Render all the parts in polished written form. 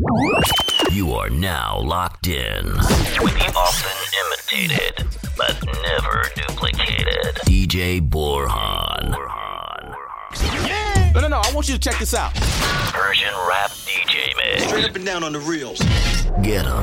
You are now locked in. Often imitated, but never duplicated. DJ Borhan. No, I want you to check this out. Persian rap DJ mix. Straight up and down on the reels. Get 'em.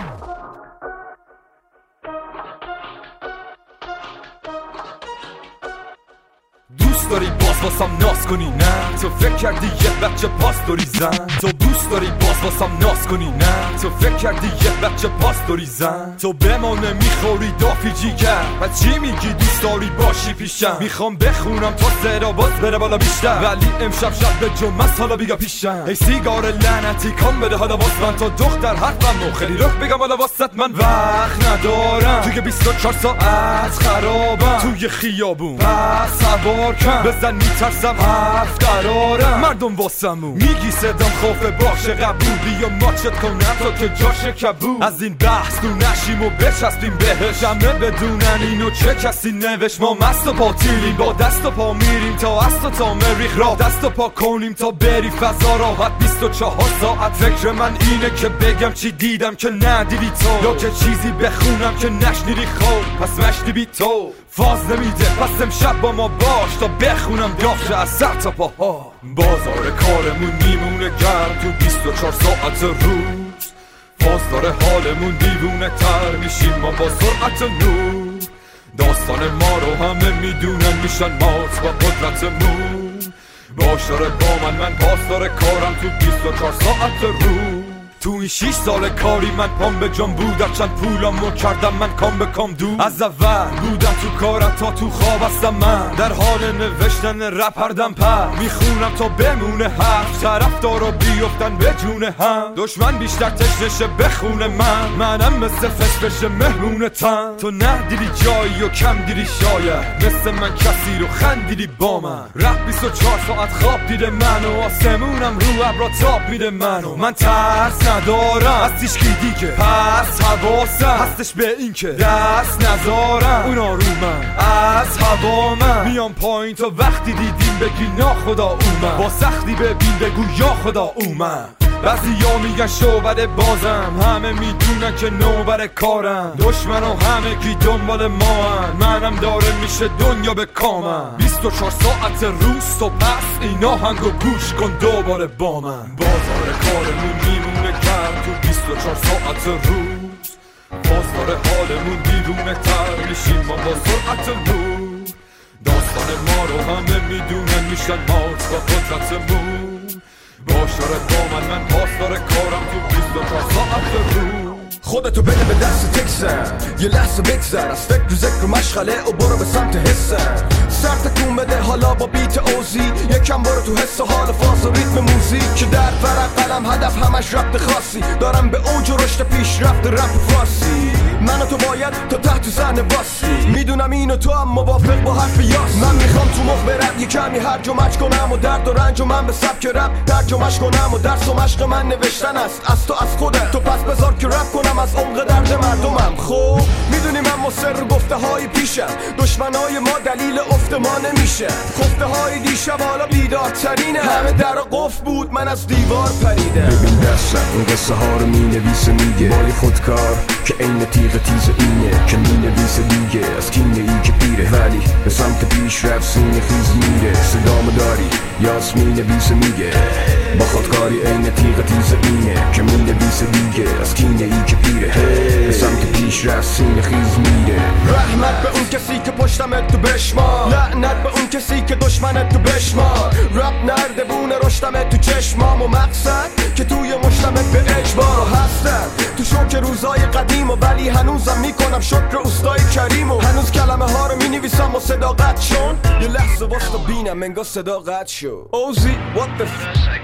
دوست داری باز واسم ناز کنی نه تو فکر کردی یه بچه پاستوری زن تو دوست داری باز واسم ناز کنی نه تو فکر کردی یه بچه پاستوری زن تو به ما نمیخوری دافی جیگر پس چی میگی دوست داری باشی پیشم میخوام بخونم تا صدا باز بره بالا بیشتر ولی امشب شب به جمعه حالا بیگا پیشم ای سیگار لعنتی کام بده حالا واس من تا دختر حرفم خیلی رخ بگم حالا واسط من وقت ندارم توی 24 ساعت خرابم توی خیابون پس سوار کن بزن میترسم حرف قرارم مردم واسمون میگی صدام خوفه باشه قبول بیا ماچت کنم تا که جاشه کبول از این بحث تو نشیم و بچسبیم بهش همه بدونن اینو چه کسی نوشت ما مست و پاتیلیم با دست و پا میریم تا است و تا مریخ را دست و پا کنیم تا بری فضا راحت 24 ساعت فکر من اینه که بگم چی دیدم که ندیدی تو یا که چیزی بخونم که نشنیدی خوب پس مشتی بی تو فاز نمیده پس امشب با ما باش تا بخونم دافشه از سر تا پاها بازار کارمون میمونه گرم تو 24 ساعت روز فاز داره حالمون دیوونه تر میشیم ما با سرعت نور داستان ما رو همه میدونن میشن مات با قدرتمون باش داره با من پاس داره کارم تو 24 ساعت روز تو این 6 سال کاری من پام به جام بود چند پولامو کردم من کام به کام دو از اول بودم تو کارم تا تو خواب هستم من در حال نوشتن رپ هر دم پر میخونم تا بمونه حرف طرفدارا بیفتن به جون هم دشمن بیشتر تشنشه بخونه منم مثل فش مهمون تن تو ندیدی جایی و کم دیدی شاید مثل من کسی رو خندیدی با من رپ 24 ساعت خواب دیده منو آسمونم رو ابرا تاب میده منو من ترس ندارم از تیشکی دیگه پس حواسم هستش به این که دست نذارم اونا رو من از هوا من میام پایین تا وقتی دیدیم بگی ناخدا اومد با سختی ببین بگو یا خدا اومد بعضیا میگن شعبده بازم همه میدونن که نوبر کارم دشمن و همه کی دنبال ما هن. منم داره میشه دنیا به کامم 24 ساعت روز تو پس اینا هنگو گوش کن دوباره با من بازار کارمون میمونه گرم تو 24 ساعت روز باز داره حالمون دیوونه تر میشیم ما با سرعت نور داستان ما رو همه میدونن میشن مات با قدرتمون باش داره با من پاس داره کارم تو 24 ساعت رو خودتو بده به دست تکسن یه لحظه بگذر از فکر و ذکر و مشغله و برو به سمت حسن سر تکون بده حالا با بیت اوزی یکم برو تو حس و حال فاز و ریتم موزیک که در ورق قلم هدف همش ربط خاصی دارم به اوج و رشد پیش رفت رپ فارسی من و تو باید تا تحت صحنه باسی میدونم اینو تو هم موافق با حرف یاس من میخوام تو مخ برم یه کمی هرج و مچ کنم و درد و رنج و من به سبک رپ ترجمه‌اش کنم و درس و مشق من نوشتن است از تو از خودت تو پس بذار که رپ کنم از عمق درد مردمم خب میدونی من مصر گفته های پیشم دشمنای ما دلیل افت ما نمیشه خفته های دیشب حالا بیدارترینه همه در قفل بود من از دیوار پریدم ببین دستم اون قصه ها رو مینویسه میگه با یه خودکار که این تیغ تیز اینه که مینویسه دیگه از کینه ای که پیره ولی به سمت پیش رفت سینه خیز میره صدامو داری یاس مینویسه میگه با خودکاری این تیغ تیز اینه که مینویسه دیگه از کینه ای که پیره به سمت پیش رفت سینه خیز میره رحمت به اون کسی که پشتمت تو بشمار لعنت به اون کسی که دشمنت تو بشمار رپ نردبونه رشتمت تو چشمام و مقصد که توی مشتمت به اجبار هستم تو شوک روزای قدیم و ولی هنوزم میکنم شکر اوستای کریم و هنوز کلمه ها رو مینویسم و صداقت شون یه لحظه واستا بینم انگار صداقت شو اوزی what the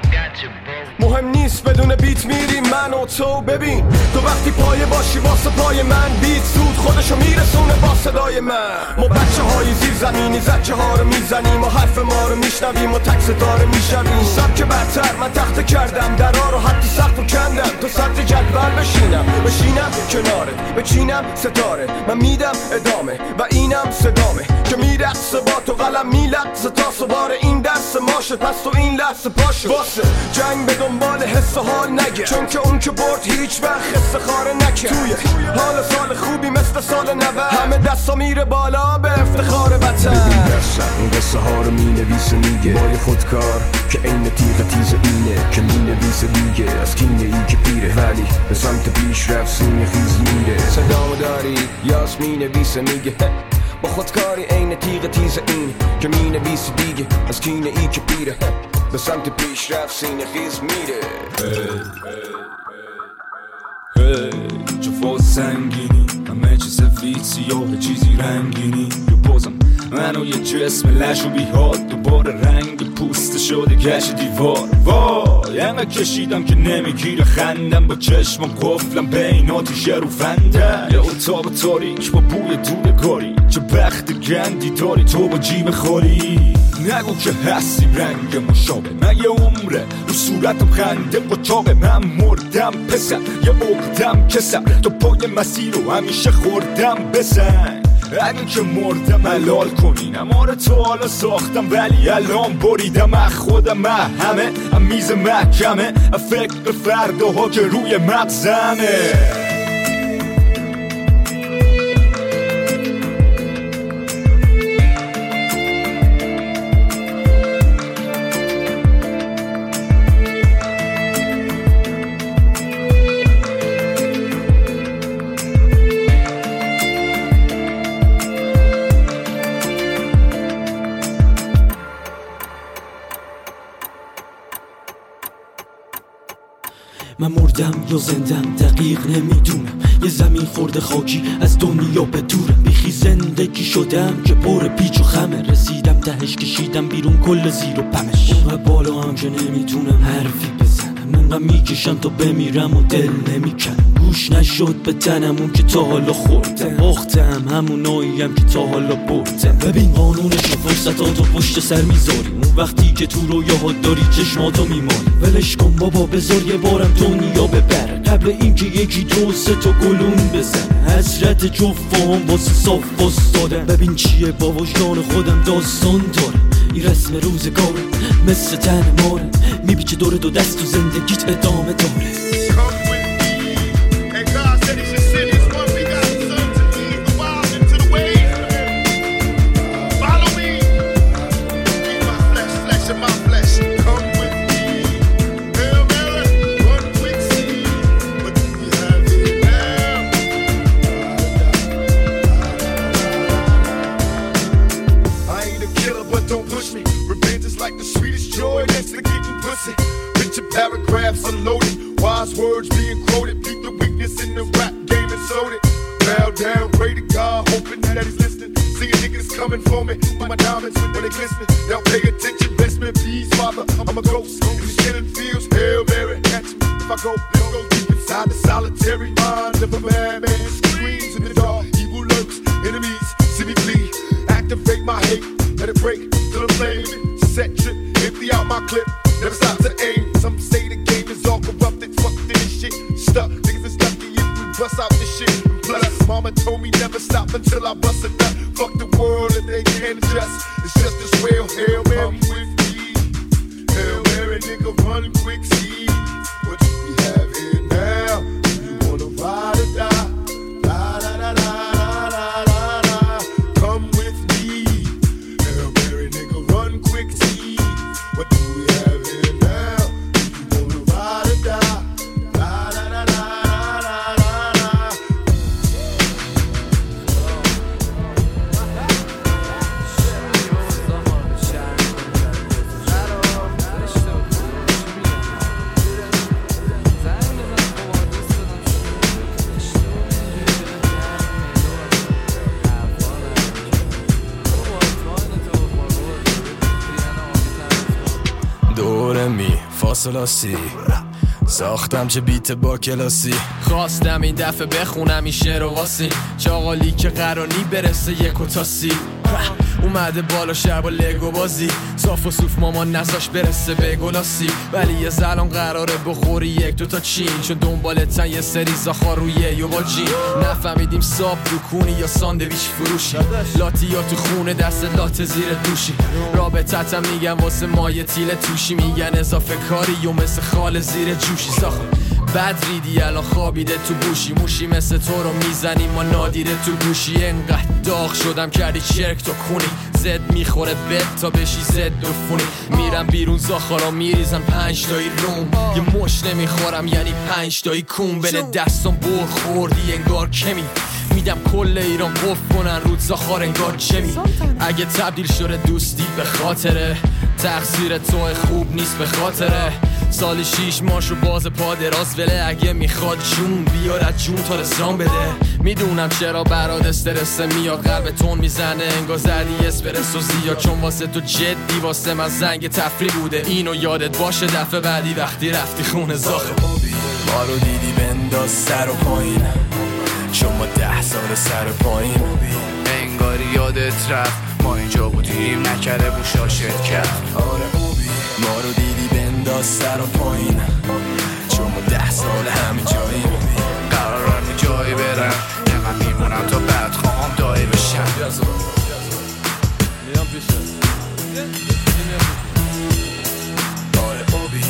مهم نیست بدون بیت میریم من و تو ببین تو وقتی پایه باشی واسه پای من بیت سود خودشو میرسونه با صدای من ما بچه های زیر زمینی زچه ها رو میزنیم و حرف ما رو میشنویم و تک ستاره میشویم سبک برتر من تخته کردم درا رو حتی سقف رو کندم تو صدر جلب اول بشینم کنارت، بچینم ستاره، من میدم ادامه و اینم صدامه که میرقصه با تو، قلم میلقصه تا سوار این دست ماشه، پس تو این لحظه پاشه واسه جنگ به دنبال حس و حال نگه، چون که اون که برد هیچ وقت خسته خاره نکه. توی حال سال خوبی مثل سال 90 همه دستا میره بالا به افتخار وطن. ببین دستم این قصه ها رو مینویسه میگه با یه خودکار که این تیغ تیز اینه که مینویسه دیگه از کینه ای که پیره، ولی به سمت پیش رفت سینه خیز میره. صدامو داری یاس مینویسه میگه با خودکاری این تیغ تیز این که مینویسه دیگه از کینه ای که پیره، به سمت پیش رفت سینه خیز میره. جفاز سنگینی همه چی سفید سیاه چیزی رنگینی، یا بازم منو یه جسم لش و بیهاد دوباره رنگ پوست شده گشت دیوار. وای انقدر کشیدم که نمیگیره خندم، با چشمم قفلم بین آتیش رو فنده. یه اتاق تاریک با بوی دودگاری، چه بخت گندی داری تو با جیب خالی. نگو که هستی رنگ مشابه، من یه عمره رو صورتم خنده قچاقه. من مردم پسر یه عقدم کسر، تو پای مسیر رو همیشه خوردم بسن. اگه که مردم حلال کنینم، آره تو حالا ساختم ولی الان بریدم از خودم. همه میز محکمه فکر فرداها که روی مغزمه. من مردم یا زندم دقیق نمیدونم، یه زمین خورده خاکی از دنیا به دورم. بیخی زندگی شدم که پر پیچ و خمه، رسیدم تهش کشیدم بیرون کل زیر و پمش. اونقدر بالا هم که نمیتونم حرفی بزنم، انقدر میکشم تا بمیرم و دل نمیکنم. گوش نشد به تنم اون که تا حالا خوردم، باختم هموناییم که تا حالا بردم. ببین قانونش و فرصتاتو پشت سر میذاری، اون وقتی که تو رویاها داری چشماتو میماری. ولش کن بابا بذار یه بارم دنیا ببره، قبل اینکه یکی دو سه تا گلون بزنه. حسرت جفام واسه صاف واسدادم، ببین چیه با وجدان خودم داستان دارم. این رسم روزگاره مثل تن ماره، میبیچه دور دو دست و زندگیت ادامه داره. Paragraphs unloaded, wise words being quoted, beat the weakness in the rap game and sold it. Bow down, pray to God, hoping that he's listening. Seeing niggas coming for me, my diamonds when they glistening. Now pay attention, bless me, peace, father. I'm a ghost in the killing fields. Hail Mary, catch me if I go deep inside the solitary mind of a madman. Screams in the dark, evil lurks, enemies see me flee. Activate my hate, let it break till I'm flaming. Set trip, empty out my clip. Never stop to aim. Some say the game is all corrupted. Fuck this shit. Stuck. Niggas is lucky if we bust out this shit. Plus, mama told me never stop until I bust a nut. Fuck the world and they can't adjust. It's just as well. Hail Mary with me. Hail Mary, nigga, run quick, see what we have here now. You wanna ride or die? La la la la la la la. Come with me. Hail Mary, nigga, run quick, see what do we have? فاصلاسی ساختم چه بیت با کلاسی، خواستم این دفعه بخونم این شعر و واسی، چاقالی که قرانی برسه یک و تاسی. اومده بالا شهر با لگو بازی، صاف و صوف مامان نزاش برسه به گلاسی، ولی یه زلم قراره بخوری یک دوتا چین، چون دنبالتن یه سری زاخار روی یه باجی. نفهمیدیم ساب دکونی یا ساندویچ فروشی، لاتی یا تو خونه دست لات زیر دوشی. رابطتم میگن واسه مایه تیله توشی، میگن اضافه کاری و مثل خال زیر جوشی. ساخت بد ریدی الان خوابیده تو بوشی، موشی مثل تو رو میزنیم ما نادیده تو گوشی. انقدر داغ شدم کردی چرک تو کونی، زد میخوره بد تا بشی زد دفونی. میرم بیرون زاخارا میریزن 5 تایی روم، یه مش نمیخورم یعنی 5 تایی کون. بله دستم بر خوردی انگار کمی، میدم کل ایران قف کنن رود زاخار انگار چمی. اگه تبدیل شده دوستی به خاطره، تقصیر تو خوب نیست به خاطره. سال 6 ماشو باز پا دراز وله، اگه میخواد جون بیارد جون تا رسان بده. میدونم چرا برات استرس میاد، قلب تون میزنه انگار زدی اسپرسو زیاد، چون واسه تو جدی واسه من زنگ تفریح بوده. اینو یادت باشه دفعه بعدی وقتی رفتی خونه زاخه. ما رو دیدی بنداز سر و پایین، چون ما 10 سال سر و پایین. انگاری یادت رفت ما اینجا بودیم، نکره بوشا شرکت. آره ما رو دیدی بنداز سر و پایین، چون ما 10 سال همین جاییم. قرارم یه جایی برم، من میمونم تا بعد خواهم دایی بشم. آره بابی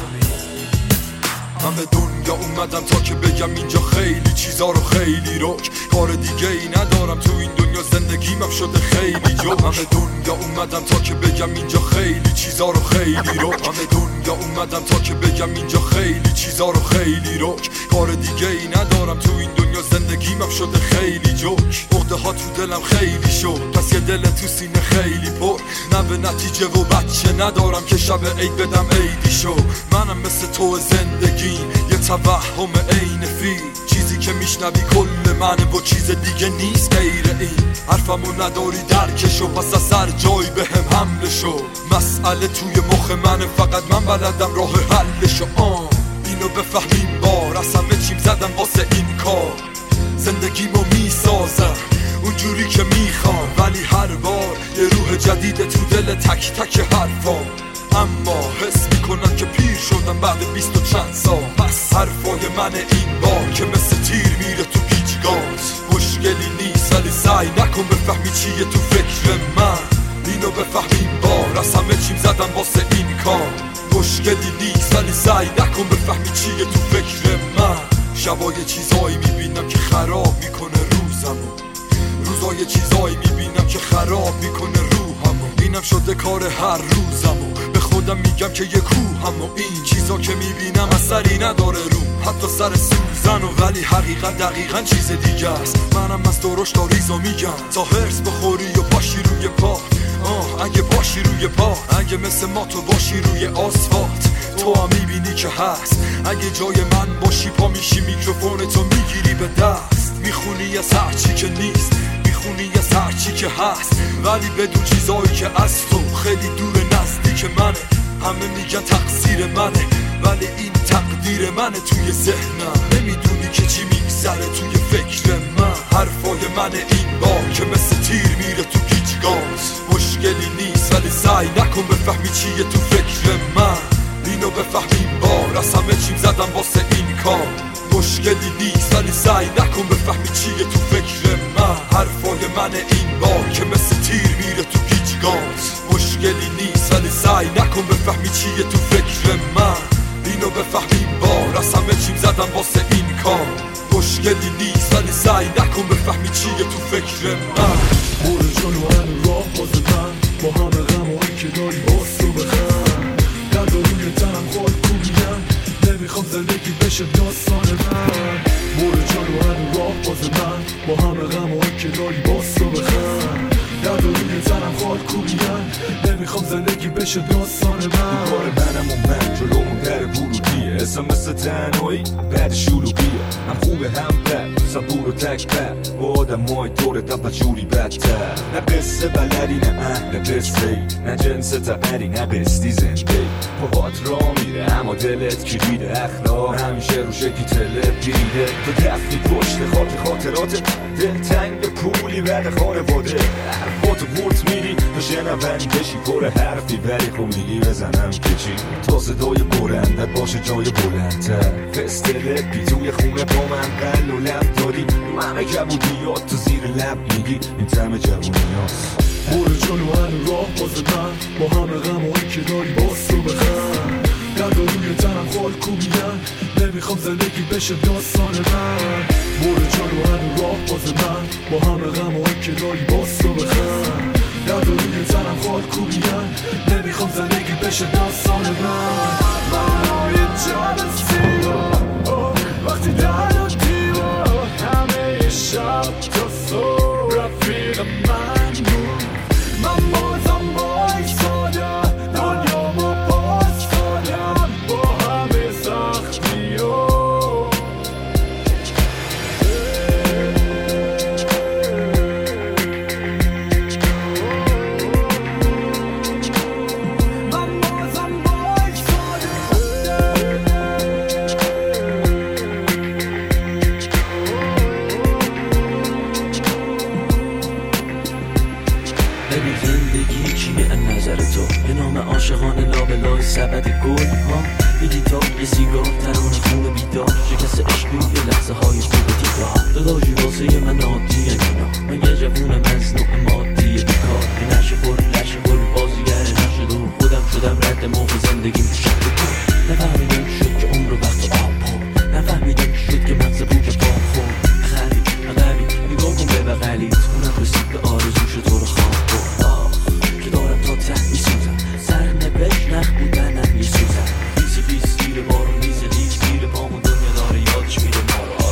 من به دنیا اومدم تا که بگم اینجا خیلی چیزا رو خیلی رک، کار دیگه ای ندارم تو این دنیا، زندگیم شده خیلی جوک. من به دنیا اومدم تا که بگم اینجا خیلی چیزا رو خیلی رک، من به دنیا اومدم تا که بگم اینجا خیلی چیزا رو خیلی رک، کار دیگه ای ندارم تو این دنیا، زندگیم شده خیلی جوک. عقده ها تو دلم خیلی شد، پس یه دل تو سینه خیلی پر، نه به نتیجه و بچه ندارم که شب عید بدم عیدی شو. منم مثل تو زندگی یه توهم عین فیل، چیزی که میشنوی کل منه و چیز دیگه نیست غیر این. حرفمو نداری درکشو، پس از سر جایی به هم حمله شو. مسئله توی مخ منه، فقط من بلدم راه حلشو. اینو بفهمیم بار، از همه چیم زدم واسه این کار، زندگیمو میسازم اونجوری که میخوام، ولی هر بار یه روح جدید تو دل تک تک حرفام. اما حس میکنم که پیر شدم بعد 20 و چند سال. پس حرفای من این بار که مثل تیر میره تو گیجگات، مشکلی نیست ولی سعی نکن بفهمی چیه تو فکر من. اینو بفهمیم بار، از همه چیم زدم واسه این کار، مشکلی نیست ولی سعی نکن بفهمی چیه تو فکر من. شبای چیزایی میبینم که خراب میکنه روزمو، روزای چیزایی میبینم که خراب میکنه روحمو. اینم شده کار هر روزمو، به خودم میگم که یه کوهم و این چیزا که میبینم اثری نداره روم، حتی سر سوزن و ولی حقیقت دقیقا چیز دیگه است. منم از درشت تا ریزو میگم تا هرس بخوری و باشی روی پا. اگه باشی روی پا، اگه مثل ما تو باشی روی آسفالت، تو هم میبینی که هست. اگه جای من باشی پا میشی میکروفون تو میگیری به دست، میخونی از هر چی که نیست، میخونی از هر چی که هست، ولی بدون چیزایی که از تو خیلی دور نزدیک منه. همه میگن تقصیر منه، ولی این تقدیر منه توی ذهنم. نمیدونی که چی میگذره توی فکر من. حرفای من این بار که مثل تیر میره تو گیجگات، مشکلی نیست ولی سعی نکن بفهمی چیه تو فکر من. اینو بفهمیم بار، از همه چیم زدم واسه این کار، مشکلی نیست ولی سعی نکن بفهمی چیه تو فکر من. حرفای من این بار که مثل تیر میره تو گیجگات، مشکلی نیست ولی سعی نکن بفهمی چیه تو فکر من. اینو بفهمیم بار، از همه چیم زدم واسه این کار، مشکلی نیست ولی سعی نکن بفهمی چیه تو فکر من. برو جلو همین راه باز من، با همه غم و این که داری باز رو بخم. درد و روی تنم خواهد کوبیدم، نمیخوام زندگی بشه داستان من. برو جلو همین راه باز من، با همه غم و این که داری باز رو بخم. درد و روی تنم خواهد کوبیدم، نمیخوام زندگی بشه داستان من. کار منم و من جلومون در ورودیه، اسم مثل تنهایی بعد شلوغیه. هم خوبه هم بد، صبور و تک بد، با آدم های دورت اول جوری بدتر. نه قصه بلدی نه اهل قصه، نه جنس تقری نه بستی زنده. پاهات را میره اما دلت کلیده، اخلاق همیشه رو شکی تلت گیریده. تو دفتی پشت خاطرات، دل تنگ به پولی بعد خانواده. خودتو ورد میدی تو شنوندی بشی پر حرفی ولی خب میگی بزنم که چی تا صدای برندت باشه جای بلندتر فستله پی توی خونه با من قل و لب داری رو همه کبودیات تو زیر لب میگی این تم جوونی هاست برو جلو هنو راه باز من با همه غمایی که داری باز رو بخن درد روی تنم خال کوبیدن نمیخوام زندگی بشه داستان من برو جلو هنو راه باز من با همه غمایی که داری باز رو بخن درد روی تنم خال کوبیدن نمیخوام زندگی بشه داستان من منو یه جلسی وقتی در و دیوار همه شب تا صبح رفیق من بود من بازم بایستادم دنیامو باز کنم با همه سختی عاشقانه لابلای سبد گل ها یه گیتار یه سیگار ترانه خون بیدار شکست عشقی یه لحظه های خوب دیدار داداشی واسه من عادیه اینا من یه جوون مصنوع مادیه بیکار یه نشه خور بازیگر نشد و خودم شدم رد موقع زندگیم تو شکل کن نفهمیدم شد که عمر وقت آب پر نفهمیدم شد که مغز پوک پا خور خرید نقبی نگاه کن به بغلیت اونم رسید به آرزوش تو رو خواب کن که دارم تا ته میسوزم بهش نخ بودنم یه سوزن بیسی بیس گیر بارو میزه لیز گیر پامون دنیا داره یادش میره ما رو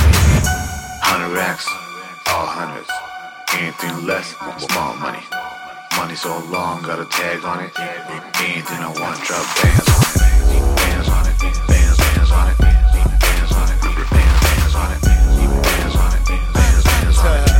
$100 racks, all hundreds. Anything less, small money. Money so long, got a tag on it. Anything I want, drop bands on it. Bands on it, bands on it. Bands on it, bands on it. Bands on it, bands on it.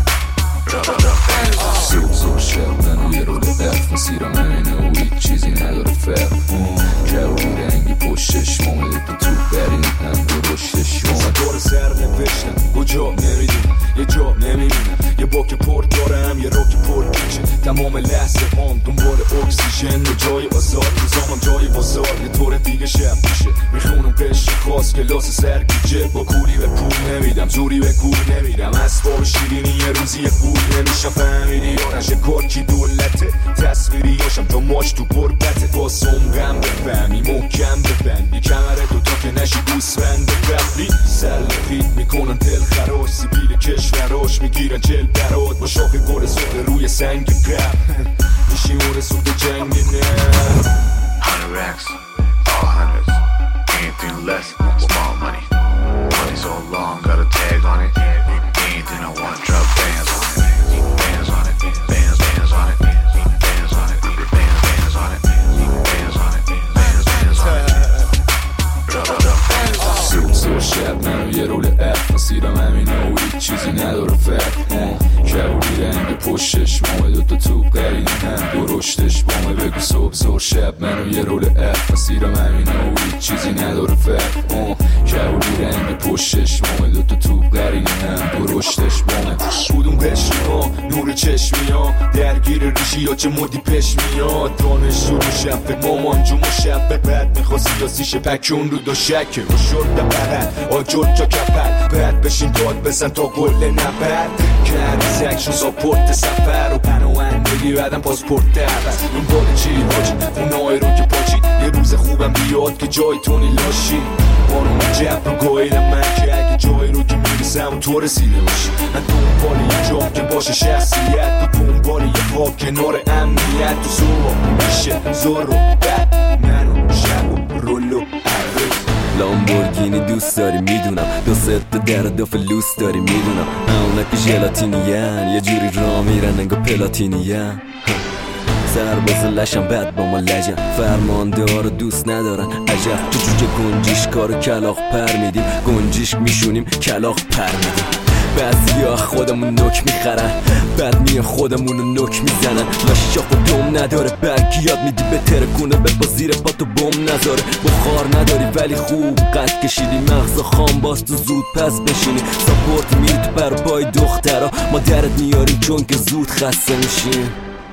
Drop bands on it. زور شب منو یه رول برف مسیرم همینه و هیچ چیزی نداره فرق جوابی رنگی پشتش مامده تو برین هم دو رشتش مثلا دور سر نوشتم کجا نمیدونم یه جا نمیبینم یه باک پر دارم یه راک پر پیچه تمام لحظه هم دنبال اکسیژن و جای آزاد روزامم جای بازار یه طور دیگه شب میشه میخونم قشر خاص کلاس سرگیجه با کوری به پول نمیدم زوری به کور نمیدم اسباب شیرینی یه روزی پول نمیشم فهمیدی یا نشه کارکی دولته تصویری هاشم تا ماش تو قربته باسم غم بفهمی محکم ببندی کمره دوتا که نشی گوسفند قبلی سلقید میکنن دل خراش سیبیل کشوراش میگیرن چل برات با شاخ گل سوخته روی سنگ قبل میشی مور سوخت جنگ نه 100 racks, all hundreds. Anything less, small money. Money so long, got a tag on it. Anything I want, drop bands on it. Bands on it, bands on it. Bands on it, bands on it. Bands on it, bands on it. Drop bands on it. زور شب منو یه رول اف مسیرم همینه و هیچ چیزی نداره فرق کبودی رنگ پشتش مامه دوتا تو قرینه هم دو رشتش بامه بگو صبح زور شب منو یه رول اف مسیرم همینه و هیچ چیزی نداره فرق کبودی رنگ پشتش مامه دوتا تو قرینه هم دو رشتش بامه کدوم قشری ها نور چشمی ها درگیر ریشی یا چه مدی پش میاد دانشجو مشفق مامان جو مشفق بعد میخوا سیاسیشه پکون رو دو شکه و شرد بغل آجور جا کپل بعد بشین داد بزن تا قله نبرد کردی زکشون ساپورت سفر و پناهندگی بعدم پاسپورت دربست اون بال چی حاجی اونای رو که پاچی یه روز خوبم بیاد که جای تونی لاشی بارون جب رو گاهیدم من که اگه جایی رو که میرسم تو رسیده باشی من دنبال یه جا که باشه شخصیت تو دنبال یه خواب کنار امنیت تو زور میشه زور رو بد منو شب و رولو عرض لامبورگینی دوست داری میدونم دو ست در دو فلوس داری میدونم اونا که ژلاتینیان یه جوری را میرن انگا پلاتینیان سرباز لشم بد با ما لجن فرمانده ها رو دوست ندارن عجب تو جوجه گنجیش کارو کلاق پر میدیم گنجیش میشونیم کلاق پر میدیم بعضیا خودمون نوک میخرن بعد میان خودمونو نوک میزنن لاشا خودم نداره برگی یاد میدی به ترکونه به با زیر پاتو بوم نذاره بخار نداری ولی خوب قد کشیدی مغزا خام باز تو زود پس بشینی ساپورت میری تو بر پای دخترا ما درت میاریم چون که زود خسته میشیم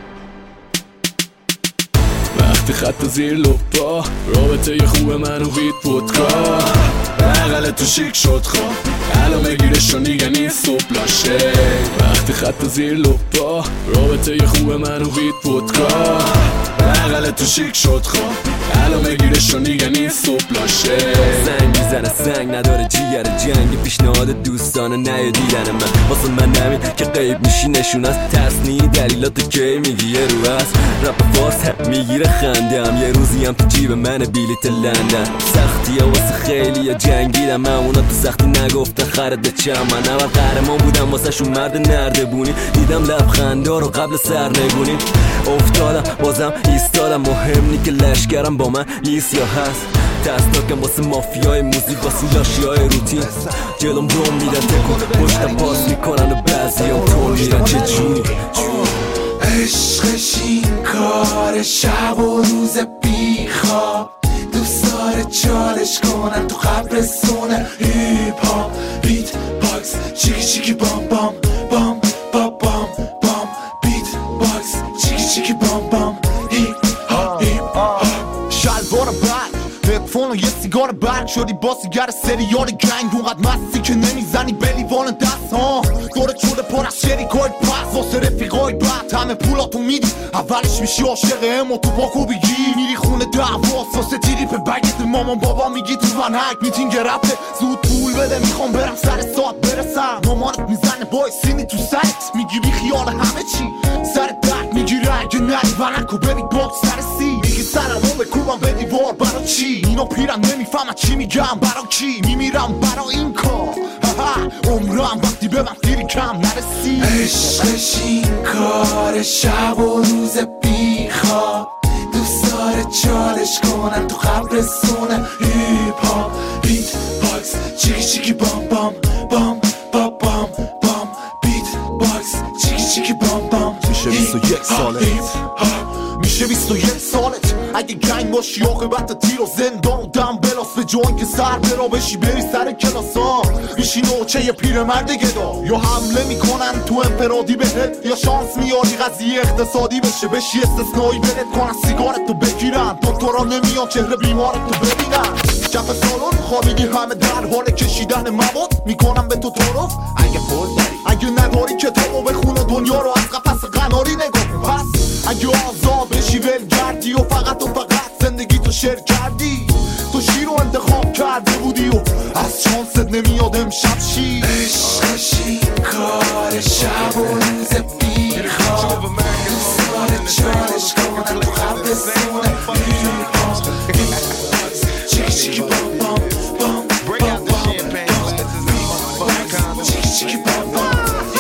وقتی خط زیر لپا رابطه خوب من و وید ودکا بغل تو شیک شد خواه الان بگیرش و نیگه نیست صبح لاشه وقتی خط زیر لپا رابطه خوب من و وید ودکا بغل تو شیک شد خواه الان بگیرش و نیگه نیست صبح لاشه زنگ میزنه سنگ نداره جیگر جنگ پیشنهاد دوستانه نیه دیدن من واسه من نمی که قیب میشی نشون از ترسنی دلیلاتو کی میگی یه رو از رپ فارس هم میگیره خندم یه روزی هم تو جیب من بلیت لندن سختی واسه خیلی یا جنگیدم اونا تو سختی نگفتن خرده چم من اول قهرمان بودم واسه شون مرد نردبونی دیدم لبخندا رو قبل سرنگونی افتادم بازم ایستادم مهم نی که لشکرم با من نیست یا هست ترسناکم واسه مافیای موزیک واسه لاشیای روتین جلوم دوم میدن تکون پشتم پاس میکنن و بعضی هم تون میرن چه جونی عشقش این کار شب و روز بیخواب دوست داره چالش کنن تو قبرستونه هیپ هاپ بیت باکس چیکی چیکی بام بام بام بام بام بام بیت باکس چیکی چیکی بام بام هیپ هاپ شلوار برگ هدفون و یه سیگار برگ شدی بازیگر سریال گنگ اونقدر مستی که نمیزنی به لیوان دست ها دورت شده پر از شریکای پس واسه رفیقای بد همه پولاتو میدی اولش میشی عاشق امو تو باکو بگی میری خونه دعواست واسه تریپ بگت مامان بابا میگی تو ونک میتینگ رفته زود پول بده میخوام برم سر ساعت برسم مامانت میزنه بای سینی تو سرت میگی بی خیال همه چی سر درد میگیره اگه نری ونکو بری باکس سر سی میگی سرمو بکوبم به دیوار برا چی اینا پیرن نمیفهمن چی میگم برا کی میمیرم برا این کار عمرم وقتی به من دیری کم نرسی عشقش این کار شب و روز بیخواب دوست داره چالش کنن تو قبرستونه هیپ هاپ بیت باکس چیکی چیکی بام بام بام بام بام بام بیت باکس چیکی چیکی بام بام میشه 21 سالت میشه 21 سالت اگه گنگ باشی عاقبت تیر و زندان و دم بلاس به جوان که سر برا بشی بری سر کلاسا میشی نوچه یه پیرمرد گدا یا حمله میکنن تو انفرادی بهت یا شانس میاری قضیه اقتصادی بشی استثنایی بهت کنن سیگارتو بگیرن دکترا نمیان چهره بیمارتو ببینن کف سالون خوابیدی همه در حال کشیدن مواد میکنم به تو تعارف اگه پول داری اگه نداری کتابو بخون و دنیا رو از قفس قناری نگاه پس اگه آزاد بشی ولگردی و فقط زندگی تو شیر کردی تو شیر رو انتخاب کرده بودی و از شانست نمیاد امشب شیر عشقش این کار شب و روز بیخواب دوست داره چالش کنن تو قبرستونه چیکی چیکی بام بام بام بام بام چیکی چیکی بام بام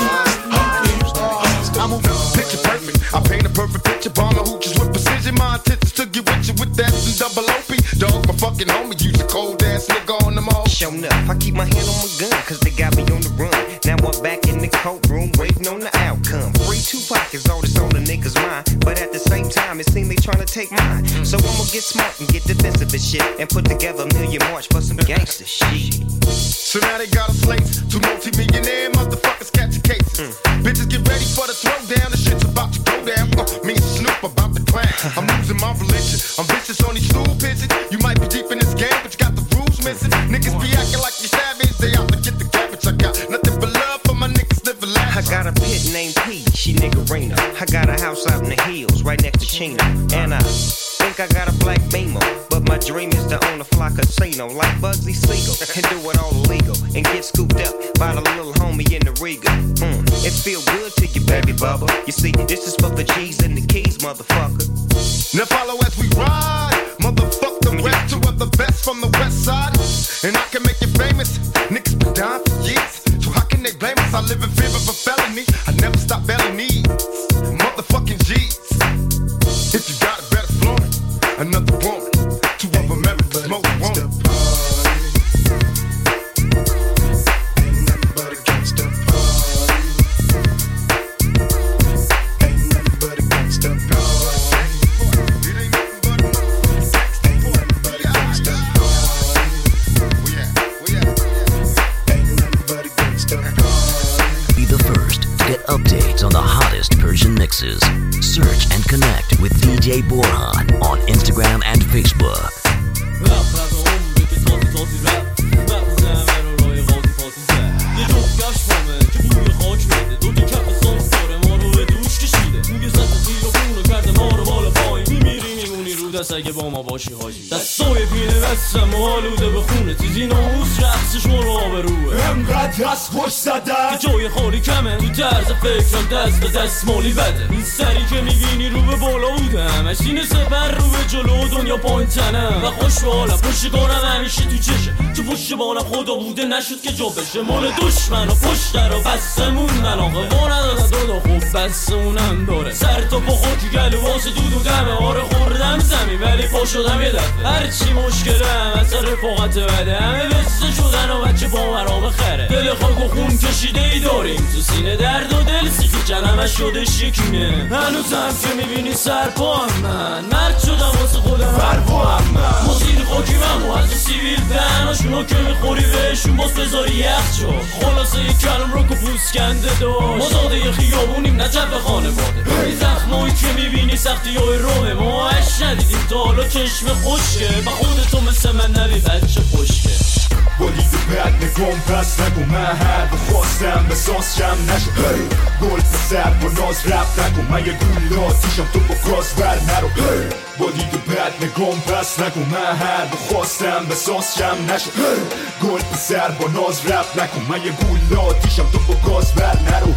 I'm a picture perfect. I paint a perfect picture. Bomb the hooches with precision. My intentions to get with you with that and double OP. Dog, my fucking homie. Use a cold ass nigga on them all. Showing up, I keep my hand on my gun, cause they got me on the run. Now I'm back in the courtroom, waiting on the outcome. Free Tupac is all that's on the niggas' mind. But at the same time, it seems they trying to take mine. So I'ma get smart and get defensive and shit. And put together a million march for some gangster shit. So now they got us slates. Two multi-millionaire motherfuckers catching cases. Bitches get ready for the throwdown. The shit's about to go down. Me and Snoop about to clan. I'm losing my religion. I'm vicious on these stool pigeons. You might be deep in this game, but you got the rules missing. Niggas be acting like you savage. They out to get the cabbage. I got nothing but love for my niggas living lavish. I got a pit named P, she niggerina. I got a house out in the hills, right next to Chino. And I think I got a black Beamer, but my dream is to own a fly casino like Bugsy Siegel and do it all illegal and get scooped up by the little homie in the Riga. It feel good to you, baby bubba. You see, this is for the G's and the keys, motherfucker. Now follow as we ride, motherfuck the rest. Two of the best from the west side, and I can make you famous. Niggas been dying for years, so how can they blame us? I live in fear of a felony. I never stop belly needs, motherfucking G's. If you got it, better flaunt it. Another woman, two of them ever smoke one. mixes. Search and connect with DJ Borhan on Instagram and Facebook. اگه با ما باشی حاجی دستای پینه بستم و آلوده به خونه چیزی ناموس رقصش مرو آبروه انقدر هست خوش زدن که جای خالی کمه تو طرز فکرم دست به دست مالی بده این سری که میبینی رو به بالا بودم اشین سپر رو به جلو دنیا پایین تنم و خوش به حالم پشتگانم همیشه تو چشه تو پشت بانم خدا بوده نشد که جا بشه مال دشمن و پشت رو بستمون ملاقه با ندادن دادا خوب بستمونم داره سر تا با خاکی گلو واسه دود و دمه آره خوردم زمین ولی پا شدم یه دفعه هرچی مشکلم از رفاقت بده همه بسته شدن و بچه با مرا بخره دل خاک و خون کشیده ای داریم تو سینه درد و دل سیخی کلمش شده شکینه هنوزم که میبینی سر پا هم من مرد شدم واسه خودم فرپا هم من مصیر خاکی من و از سیویل دهناشونو که میخوری بهشون باز بذاری یخ شد خلاصه یک کلم رو که پوست کنده داشت ما زاده خیابونیم نجب خانواده این زخمایی که میبینی سختی های رومه ما اش ندیدیم تا حالا چشم خوشکه با خودتو مثل من نبی بچه خوشکه با دید بد نگم پس نگو من هر بخواستم به ساس کم نشو گل پسر با ناز رفت نگو من یه گول آتیشم تو با گاز بر نرو با دید بد نگم پس نگو من هر بخواستم به ساس کم نشو گل پسر با ناز رفت نگو من یه گول آتیشم تو با گاز بر نرو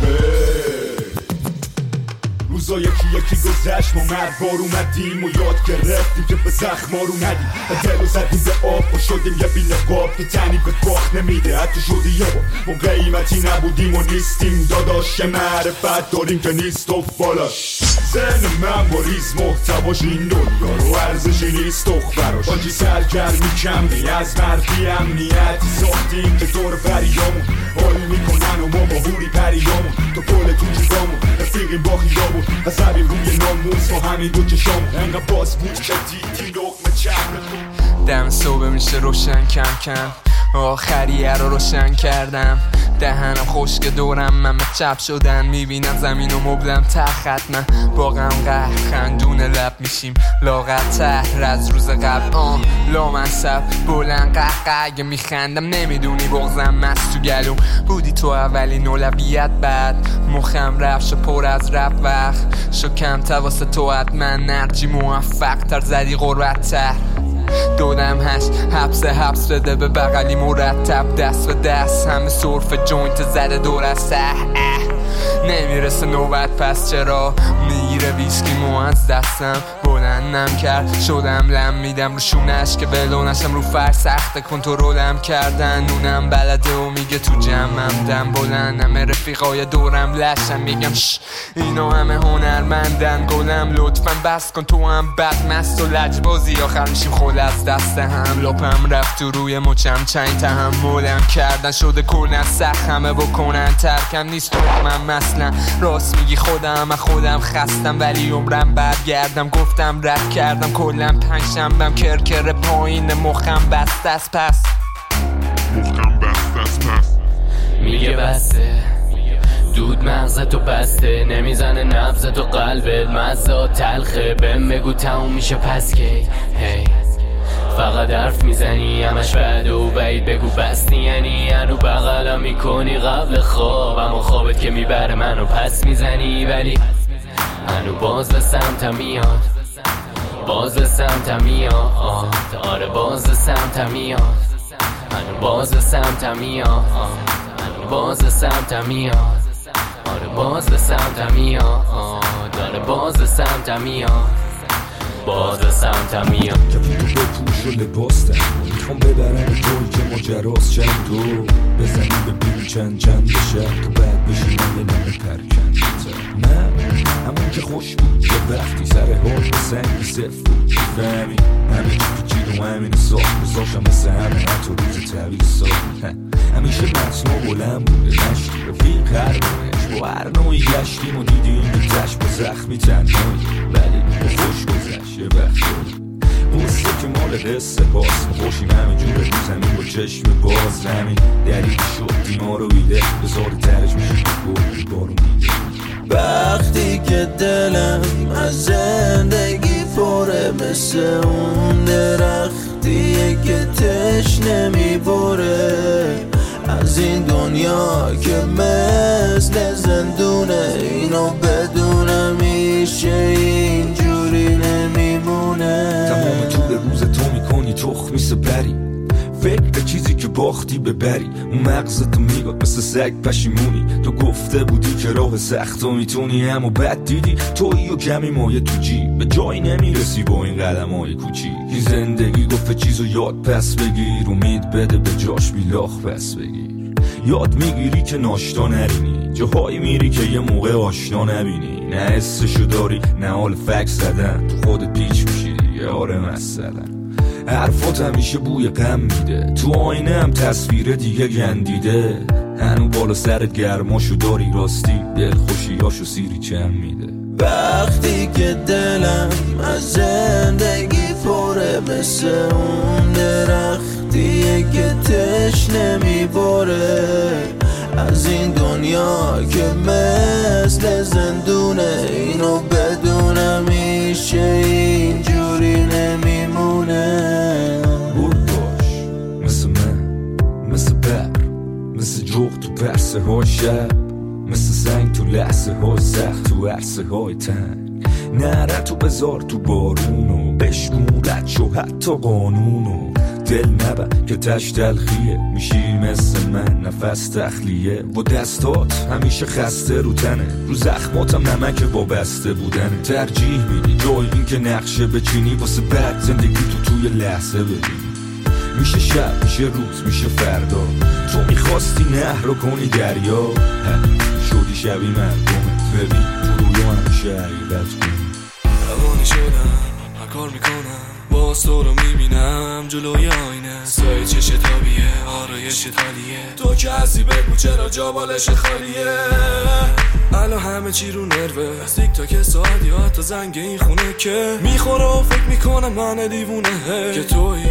روزا یکی گذشت ما مرد بار اومدیم و یاد گرفتیم که به زخما رو ندیم و دل و زدیم به آب و شدیم یه بیل باب که تنی به باخت نمیده حتی شدی یه با قیمتی نبودیم و نیستیم داداش که معرفت داریم که نیست و بالاش ذهن من با ریز محتواش این دنیا رو ارزشی نیست دختراش آجی سرگرمی کمی از مردی امنیتی ساختیم که دور بریامون حال میکنن و ما با هوری پریامون تو پول تو جیبامون رفیقیم با خیابون قصبیم روی ناموز با همین دو چشامون انقدر باز بود که دیدی لقمه چهرمون دم صبح میشه روشن کم کم آخریه رو روشن کردم دهنم خشک دورم من چپ شدن میبینم زمین و مبلم تخت من با غم قهر خندون لب میشیم لاغرتر از روز قبل لامصب بلند قهقه اگه میخندم نمیدونی بغزم مست تو گلوم بودی تو اولین اولویت بعد مخم رفت شو پر از رب وقت شو کم واسه تو حتما نرجی موفق تر زدی غربت تر دودم هشت حبس بده به بغلی مرتب دست به دست همه صرف جوینت زده دور از ته نمیرسه نوبت پس چرا میگیره ویسکی مو از دستم بلندم کرد شدم لم میدم رو شونش که بلونشم رو فر سخت کنترلم کردن اونم بلده و میگه تو جمعم دم بلندم رفیقای دورم لشم میگم شش اینا همه هنرمندن گلم لطفا بس کن تو هم بد مست و لجبازی آخر میشیم خول از دست هم لپم رفت تو روی مچم چنگ تحملم کردن شده کلن سخت همه بکنن ترکم نیست من مثلا راست میگی خودم خستم ولی عمرم برگردم گفتم رد کردم کلم پنجشنبم کرکر پایین مخم بست از پس میگه بسته دود مغزتو بسته نمیزنه نبضتو قلبت مزا تلخه بهم بگو تموم میشه پس که هی فقط حرف میزنی همش بد و بعید بگو بستی یعنی هنو بغلم میکنی قبل خواب اما خوابت که میبره منو پس میزنی ولی هنو باز به سمتم میاد باز به سمتم میاد آره باز به سمتم میاد هنو باز به سمتم میاد هنو باز به سمتم میاد آره باز به سمتم میاد آره باز به سمتم میاد باز به سمتم میاد کفیتو بپوش و لباس تن میخوام ببرم جایی که ماجراست چند دو بزنیم ببینی چند بشه تو بعد بشینم یه نمه پرکن نه همون که خوش بود یه وقتی سر حال به سنگی صف بود فهمی همه چی پیچید و همین ساخت بزاشم مثل همه حتی روز طویل ساخت همیشه متنا بلند بوده نشتی رفیق هر بونش با هر نوعی گشتیم و دیدیم بیتش با زخمی تنهایی ولی با خوش گذشت یه وقت قصه که مال قصه باز خوشیم همه جور رو زمین با چشم باز همین دلیل شد دیما رو ویده بزار ترش میشه که باری بارو میده وقتی که دلم از زندگی پره، مثل اون درختیه که تشنه میبره، از این دنیا که مثل زندونه، اینو بدونم میشه اینجوری نمیمونه. تمام طول روز تو میکنی تخمی سپری، فکر به چیزی که باختی ببری، اون مغزتو میگاد مثل سگ پشیمونی. تو گفته بودی که راه سخت و میتونی، اما بد دیدی تویی و کمی مایه تو جیب، به جایی نمیرسی با این قدم های کوچیک. این زندگی گفت چیزو یاد پس بگیر، امید بده به جاش بیلاخ پس بگیر. یاد میگیری که ناشتا نرینی، جاهایی میری که یه موقع آشنا نبینی، نه حسشو داری نه حال فکس زدن، تو خودت پیچ میشی دیگه. آره مثلا حرفات همیشه بوی غم میده، تو آینه هم تصویر دیگه گندیده، هنو بالا سرت گرماشو داری، راستی دل خوشیاشو سیری چم میده. وقتی که دلم از زندگی پره، مثل اون درختیه که تشنه میبره، از این دنیا که مثل زندونه، اینو بدونم میشه اینجوری نمیمونه. برد باش مثل من، مثل بر، مثل جغ تو پرسه های شب، مثل سنگ تو لحظه های سخت، تو عرصه های تنگ. نره تو بذار تو بارونو، بشمون رد شو حتی قانونو، دل نبر که تش تلخیه، میشی مثل من نفس تخلیه، با دستات همیشه خسته رو تنه، رو زخماتم نمک وابسته بودنه. ترجیح میدی جای این که نقشه بچینی، واسه بعد زندگی تو توی لحظه ببینی. میشه شب، میشه روز، میشه فردا، تو میخواستی نهر رو کنی دریا، شدی شبی مردمت، ببین تو رویا همیشه حقیقت کنی. روانی شدم، هر کار میکنم باز تو رو میبینم جلوی آینه، سایه چش تابیه، آرایش تالیه، تو که هستی بگو چرا جا بالش خالیه. الان همه چی رو نروه، از تیک تاک ساعت یا حتی زنگ این خونه که میخوره و فکر میکنم من دیوونه که توی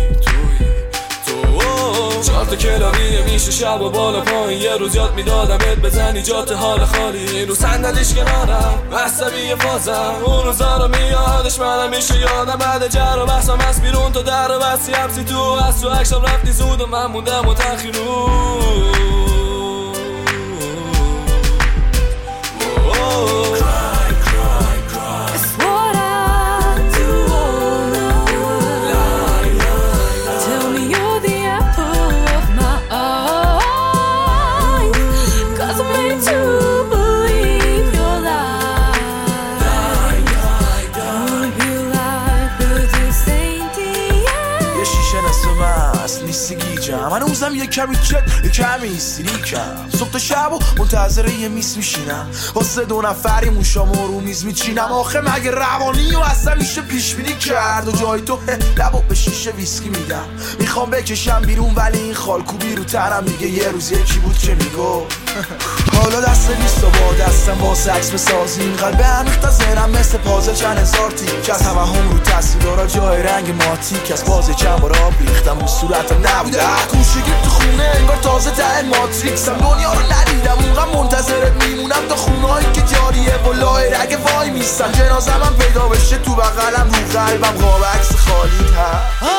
4 تا کلاریه میشه شب و بالا پایین، یه روز یاد میدادمت بزنی جات حال خالی، رو صندلیش کنارم عصبی فازم، اون روزا رو میادش منم میشه یادم، بعد جر و بحثم از بیرون تو در و بستی حبسی تو، از تو عکسم رفتی زود و من موندم و تأخیر رو. من اوزم یه کمی چت یه کمی سیریکم، صبح تا شب و منتظر یه میس میشینم، واسه 2 نفری موشامو رو میز میچینم. آخه مگه روانی و اصلا میشه پیش بینی کرد، و جای تو لبو به شیشه ویسکی میدم، میخوام بکشم بیرون ولی این خالکوبی رو تنم میگه یه روز یکی بود که میگو حالا دست نیست و با دستم واسه عکس بسازیم، قلبه همیخت از ذهنم مثل پازل چند هزار تیک، که از توهم رو تاثیر دارا جای رنگ ماتی، که از بازه چند بار آب ریختم رو صورتم نبوده، گوشگیر تو خونه انگار تازه ته ماتریکسم، دنیا رو ندیدم اونقدر منتظرت میمونم تا خونهایی که جاریه و لای رگ وای میستن، جنازم هم پیدا بشه تو بغلم رو قلبم قاب عکس خالیت هست.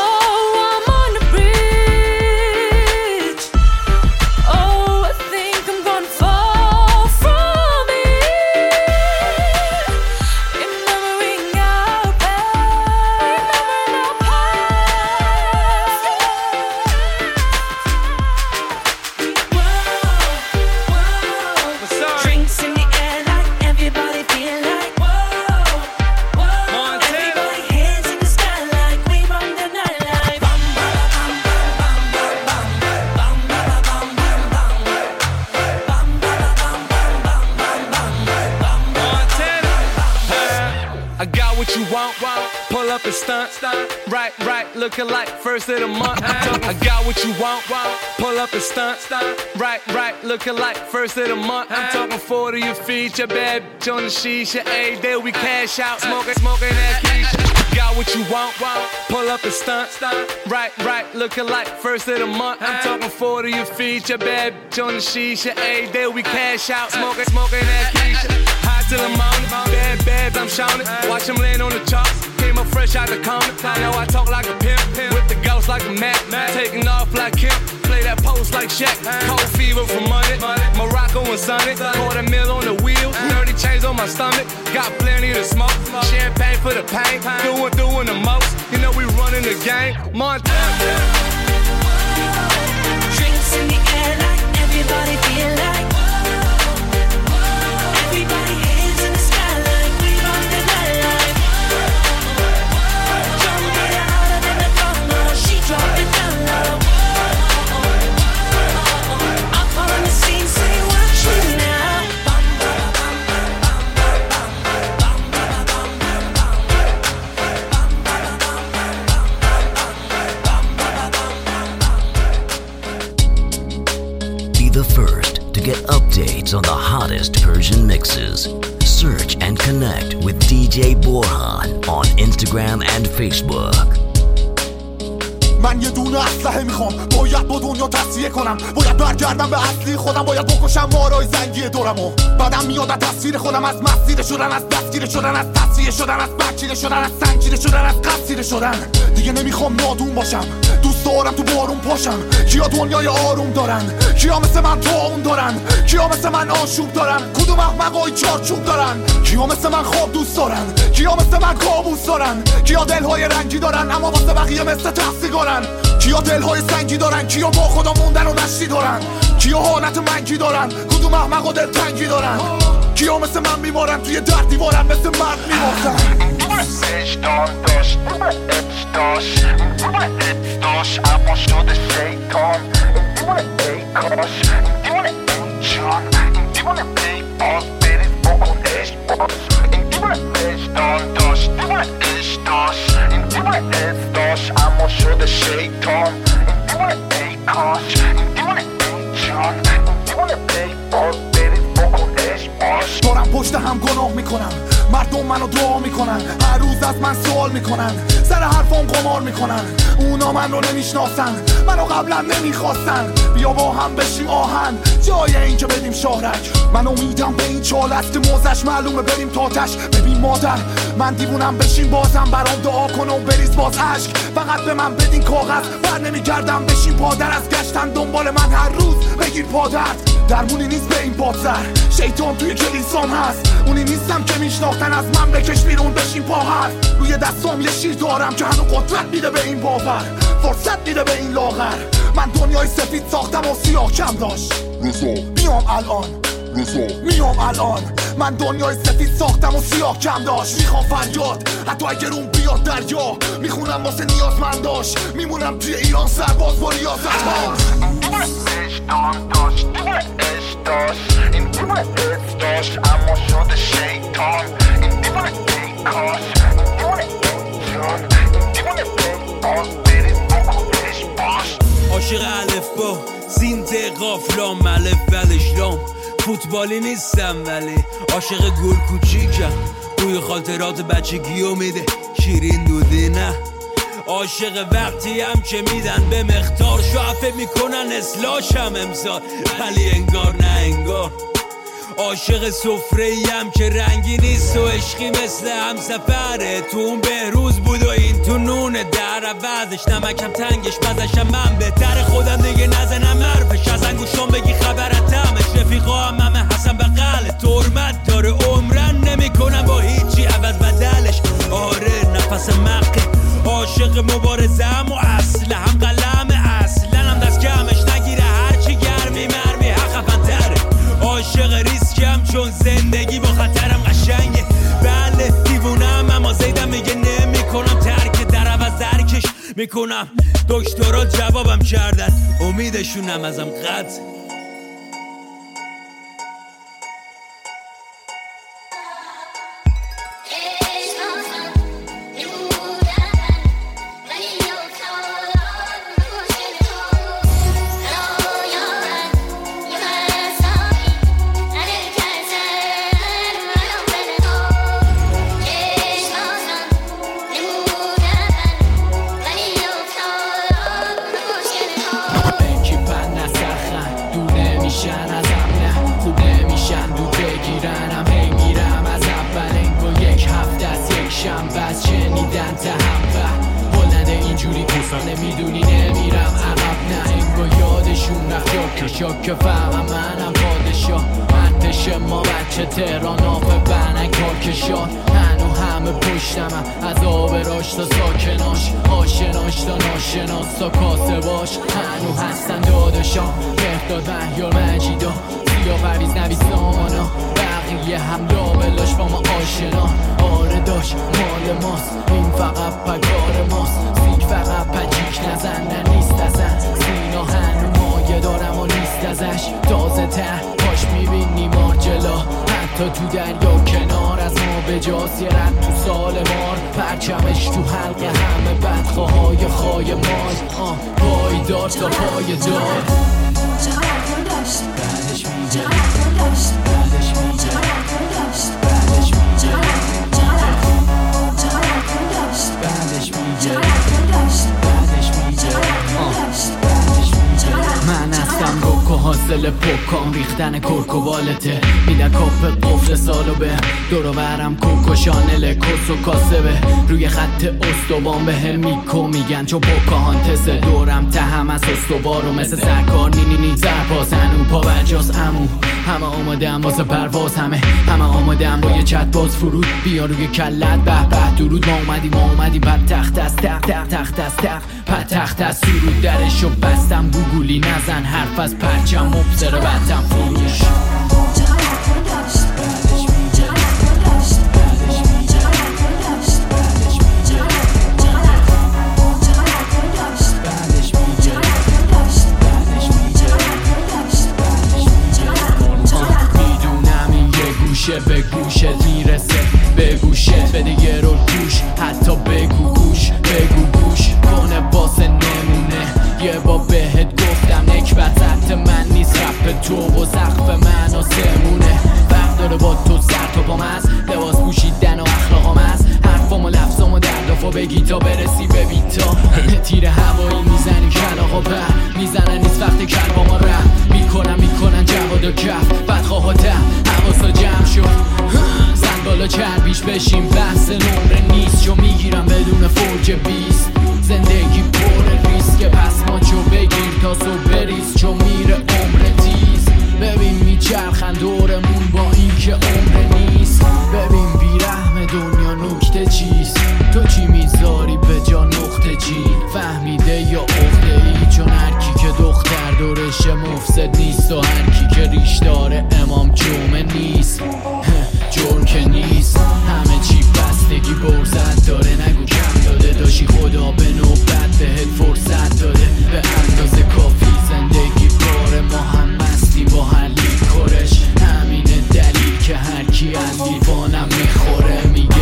Looking like first of the month. I got what you want. Pull up and stunt. Right. Looking like first of the month. I'm talking 40 your feature, bad bitch on the shisha. Every day we cash out, smoking that keisha. Got what you want. Pull up and stunt. Right. Looking like first of the month. I'm talking 40 your feature, bad bitch on the shisha. Every day we cash out, smoking that keisha. Hot still I'm on it. Bad, I'm shouting. Watch him land on the chops. Came up fresh out the corner. I know I talk like a pimp. With the ghost like a Mac. Taking off like Kemp. Play that post like Shaq. Cold fever for money. Morocco and Sunny. $250,000 on the wheel. 30 chains on my stomach. Got plenty to smoke. Champagne for the pain. Doing the most. You know we running the game. Montana. Drinks in the air like everybody feel like. Everybody hands in the sky like we run the nightlife. Don't get it harder than the thunder. She dropped it down low. Up on the scene, say watch me now. The first to get updates on the hottest Persian mixes. Search and connect with DJ Borhan on Instagram and Facebook. من یه دونه اسلحه میخوام، باید با دنیا تصفیه کنم، باید برگردم به اصلی خودم، باید بکشم مارای زنگی دورمو. بعدم میاد از تصویر خودم، از مسیر شدن، از دستگیر شدن، از تصفیه شدن، از بچیده شدن، از سنگیده شدن، از قصیده شدن. دیگه نمیخوام نادون باشم، دوست دارم تو بارون پاشم. کیا دنیای آروم دارن، کیا مثل من طاعون دارن، کیا مثل من آشوب دارن، کدوم احمقای چارچوب دارن، کیا مثل من خواب دوست دارن، کیا مثل من کابوس دارن، کیا دلهای رنگی دارن اما واسه بقیه مثل تفسیگارن، کیا دلهای سنگی دارن، کیا با خدا موندن و نشتی دارن، کیا حالت منگی دارن، کدوم احمق و دلتنگی دارن، کیا مثل من بیمارن توی در دیوارن مثل مرد میمردن. وجدان داشت اتش داشت داشت اما شده شیطان. این دیوانه ای کاش، این دیوانه ای جان، این دیوانه ای باز برید بکن عشق باز. این دیوانه وجدان داشت عشق داشت، این دیوانه اتش داشت اما شده شیطان. این دیوانه ای کاش، این دیوانه ای جان، این دیوانه ای باز برید بکن عشق باز. دارم پشت هم گناه میکنم، مردم منو دعا میکنن، هر روز از من سوال میکنن، سر حرفام قمار میکنن. اونا من رو نمیشناسن، منو قبلا نمیخواستن. بیا با هم بشیم آهن جای این که بدیم شهرک. من امیدم به این چال است که موزش معلومه بریم تاتش. ببین مادر من دیوونم، بشین بازم برام دعا کن و بریز باز عشق. فقط به من بدین کاغذ، بر نمیگردم بشین پادر. از گشتن دنبال من هر روز بگیر پادرد. درمونی نیست به این پادزر، شیطان توی کلیسام هست. اونی نیستم که میشناختن، از من بکش بیرون بشین پا حرف. روی دستام یه شیر دارم که هنو قدرت میده به این باور، فرصت میده به این لاغر. من دنیای سفید ساختم و سیاه کم داشت. میام الان میام الان. من دنیای سفید ساختم و سیاه کم داشت. میخوام فریاد حتی اگر اون بیاد دریا. میخونم واسه نیازمنداش، میمونم توی ایران سرباز با ریاضت ها. وجدان داشت عشق داشت، این دیوانه اتش داشت اما شده شیطان. این دیوانه ای کاش، این دیوانه ای جان، این دیوانه ای باز برید بکن عشق باش. عاشق الف با سین ته قافلام الف ولشلام. فوتبالی نیستم ولی عاشق گل کوچیکم. بوی خاطرات بچگیو میده شیرین دودی نه. عاشق وقتی هم که میدن به مقدار، شعفه میکنن اصلاحشم امسال ولی انگار نه انگار. عاشق سفره‌ای هم که رنگی نیست و عشقی مثل همسفره. تو اون بهروز بود و این تو نونه، در عوضش نمکم تنگش مزشم من بهتر. خودم دیگه نزنم حرفش، از انگوشام بگی خبرت همش. رفیقا هم همه حسن بغل ترمت داره، عمرن نمی کنم با هیچی عوض بدلش. آره نفس مقی عاشق مبارزم و اصل هم قلم اصلا هم دست کمش نگیره. هرچی گرمی مرمی حقفن تره. عاشق ریسکم چون زندگی با خطرم قشنگه. بله دیوونم اما زیدم میگه نمی کنم ترک، در عوض درکش میکنم. دکترها جوابم کردن، امیدشونم ازم قطع. میشم بس شنیدن تهمه بلند اینجوری گفتم نمیدونی نمیرم عقب نه انگار یادشون رفت شاک فهمم منم پادشاه ارتش ما بچه تهران آف بنک کارکشان هنو همه پشتمم از آبراش تا ساکناش آشناش تا ناشناس تا کاسه باش هنو هستن داداشام بهداد مهیار مجیدا سیا پریز نوی سامانا بقیه هم دابلاش با ما آشنا آره داشت مال ماست این فقط پگار ماست سیک فقط پجیک نزن نه نیست ازن سینا هنو مایه دارم و نیست ازش تازه ته پاش میبینی مارجلا حتی تو دریا کنار از ما بجاست یه رد تو سال مار پرچمش تو حلقه همه بدخواهای خای مال پایدار تا پای دار بعدش میگه بعدش میگه بعدش میگه بعدش میگه من هستم روکو حاصل پوکام ریختن کرک و بالته میده کاپ قفل سالو به دورو برم کوک و شانل کس و کاسبه روی خط استوان به هم میکو میگن چو پوکاهانتسه دورم تهم از استوارو مثل سرکار نی سرپاس هنو پا برجاز امو همه آمادم واسه پرواز همه آمادم با یه چت باز فرود بیا روی کلت به درود ما اومدی بعد تخت از پد تخت از سرود درشو بستم گوگولی نزن حرف از پرچم مبصره بدم فروش به گوشت میرسه به گوشت بده یه رو گوش حتی بگو گوش کنه باسه نمونه یه با بهت گفتم نکبت حت من نیست رپ تو و سقف من و سمونه فرق داره با تو سر تو پام از لباس پوشیدن و اخلاقام از حرفام و لفظام و دردافا بگی تا برسی به بیتا تیر هوایی میزنی کلاغا پر میزنن نیست وقت کلبا ما رم میکنن جواد و کف بدخواه ته حواسا جمع شد زن بالا چربیش بشیم بحث نمره نیست چو میگیرم بدون فرج 20 زندگی پر ریسک پس ما چو بگیر تا صبح بریز چو میره عمر تیز ببین میچرخن دورمون با این که عمر نیست ببین بیرحم دنیا نکته چیست تو چی میذاری به جا نقطه چی فهمیده یا عقده ای چون هرکی که دختر دورش مفسد نیست و هرکی که ریش داره امام جمعه نیست جرم که نیست همه چی بستگی برزت داره نگو کم داده داشی خدا به نوبت بهت فرصت داده به اندازه کافی زندگی باره ما هم مستی با هر لیکورش همینه دلیل که هرکی از لیوانم میخوره میگه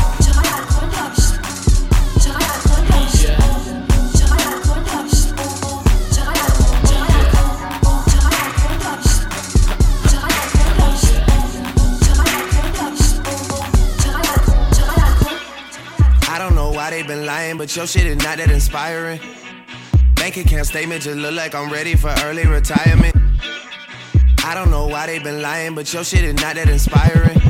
They been lying, but your shit is not that inspiring. Bank account statement just look like I'm ready for early retirement. I don't know why they been lying, but your shit is not that inspiring.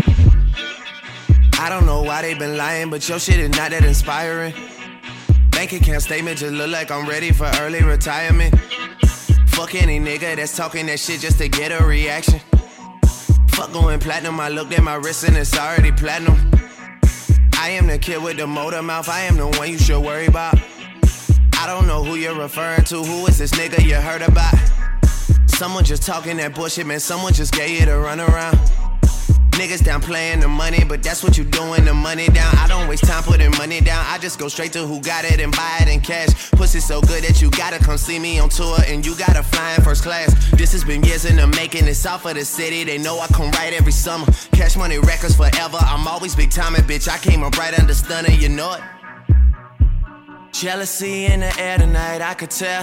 I don't know why they been lying, but your shit is not that inspiring. Bank account statement just look like I'm ready for early retirement. Fuck any nigga that's talking that shit just to get a reaction. Fuck going platinum, I looked at my wrist and it's already platinum. I am the kid with the motor mouth, I am the one you should worry about. I don't know who you're referring to, who is this nigga you heard about? Someone just talking that bullshit, man, someone just gave you the runaround. Niggas down playing the money, but that's what you doing, the money down. I don't waste time putting money down, I just go straight to who got it and buy it in cash. Pussy so good that you gotta come see me on tour and you gotta fly in first class. This has been years in the making, it's off of the city, they know I come right every summer. Cash Money Records forever, I'm always big timing, bitch, I came up right under stunner, you know it. Jealousy in the air tonight, I could tell.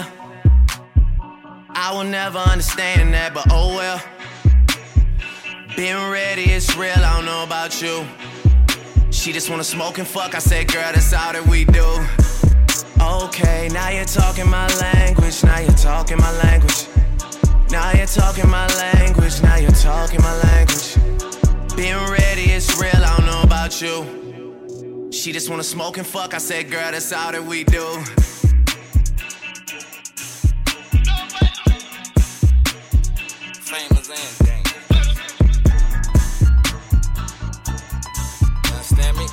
I will never understand that, but oh well. Been ready, it's real, I don't know about you. She just wanna smoke and fuck, I said girl, that's all that we do. Okay, now you're talking my language, now you're talking my language. Now you're talking my language, now you're talking my language. Been ready, it's real, I don't know about you. She just wanna smoke and fuck. I said, girl, that's all that we do. Famous and dangerous. Understand me?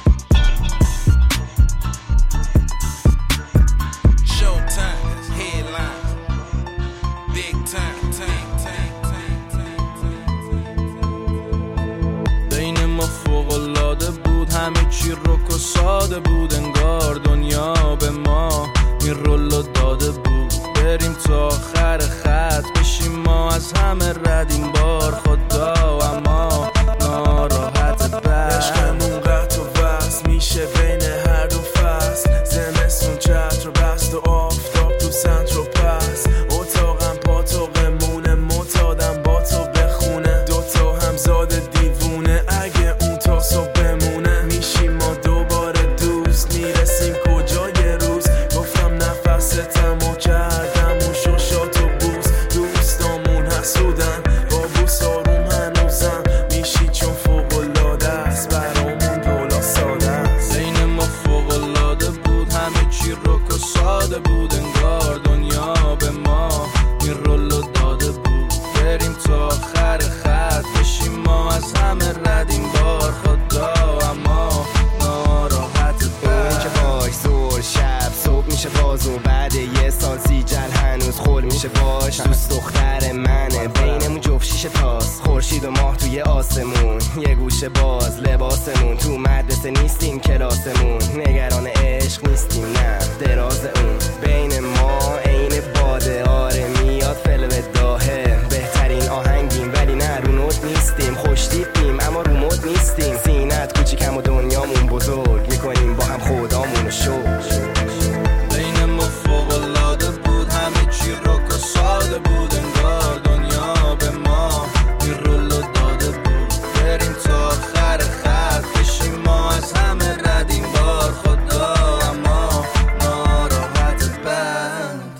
Showtime, headline, big time. بین ما فوق‌العاده بود، همه چی رک و ساده بود، انگار دنیا به ما این رولو داده بود. بریم تا آخر خط، بشیم ما از همه رد این بار خدا، اما ناراحت بر عشقمون قطع و وصل میشه بین هر دو فصل. زمستون چتر بست و آفتاب تو سنتر و پس، اتاقم پاتوقمونه، معتادم با تو بخونه، دوتا همزاد دیوونه، اگه اون تا صبح بمونه. میشیم ما دوباره دوست، میرسیم کجا یه روز، گفتم نفستم و کردم و شوشات و بوس. دوستامون حسودن با بوس آروم هنوزم، میشی چون فوق‌العاده است برامون دولا ساده است. بین ما فوق‌العاده بود، همه چی رک و ساده بود، انگار دنیا به ما این رولو داده بود. بریم تا آخر خط، بشیم ما از همه رد این بار خدا، اما ناراحت اون که باش زور شب صبح میشه باز و بعد یه سال سیجل هنوز خور میشه باش. دوست دختر منه، بینمون جفت شیشه تاست، خورشید و ماه توی آسمون، یه گوشه باز لباسمون، تو مدرسه نیستیم کلاسمون، نگران عشق نیستیم نه دراز اون. بین ما عین باده، آره میاد فلو داهه، بهترین آهنگیم ولی نه رو نوت نیستیم، خوش تیپیم اما رو مود نیستیم، سینت کوچیکم و دنیامون بزرگ، میکنیم با هم خدامونو شکر. بین ما فوق‌العاده بود، همه چی رک و ساده بود، انگار دنیا به ما این رولو داده بود. بریم تا آخر خط، بشیم ما از همه رد این بار خدا، اما ناراحت بند.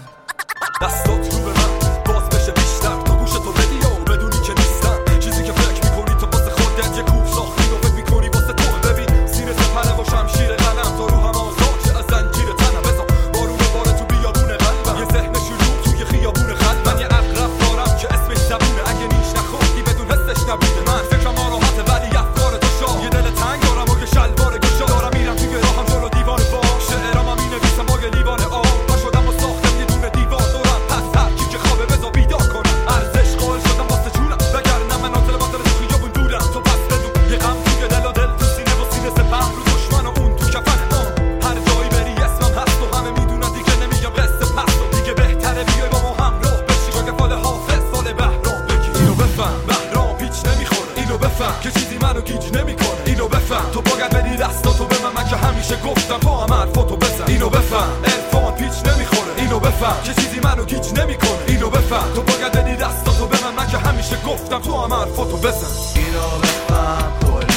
دستات رو به من باز بشه بیشتر، تو گوشتو بدی و بدونی که نیستم چیزی که فکر میکنی تو واسه خودت، یه کوه ساختی و فکر میکنی واسه تو. ببین سینه سپره و شمشیر قلم، تو رو هم آزاد چه از زنجیر تنم، بذار بارون باره تو بیابون قلبم، یه ذهن شلوغ توی خیابون خلبم. من یه عقرب دارم که اسمش زبونه، اگه نیش نخوردی بدون حسش نبوده. من فکرم ناراحته ولی افکار تو شاه، یه دل تنگ دارم و یه شلوار گشا، دارم میرم توی راهم جلو دیوار باغ، شعرام هم مینویسم با یه لیوان آب، پا شدم و ساختم یه دونه دیوار دورم، پس هر کی که خوابه بذار بیدار کنم. ارزش قائل شدم واسه جونم، وگرنه من عاطل باطل تو خیابون دورم. تو پس بدون یه غم توی دل و دل، تو سینه و سینه سپر رو دشمن و اون تو کفن. هر جایی بری اسمم هست و همه میدونن دیگه نمیگم قصه پست، و دیگه بهتره بیای با ما همراه بشی، جا که فال حافظ سال بهرام بگی. اینو بفهم بهرام پیچ نمیخوره، اینو بفهم که چیزی منو گیج نمیکنه، اینو بفهم تو باید بدی دستاتو به من که همیشه گفتم تو هم حرفاتو بزن. اینو بفهم عرفان پیچ نمیخوره، اینو بفهم که چیزی منو گیج نمیکنه، اینو بفهم تو باید بدی دستاتو به من که همیشه گفتم تو هم حرفاتو بزن. اینو بفهم کل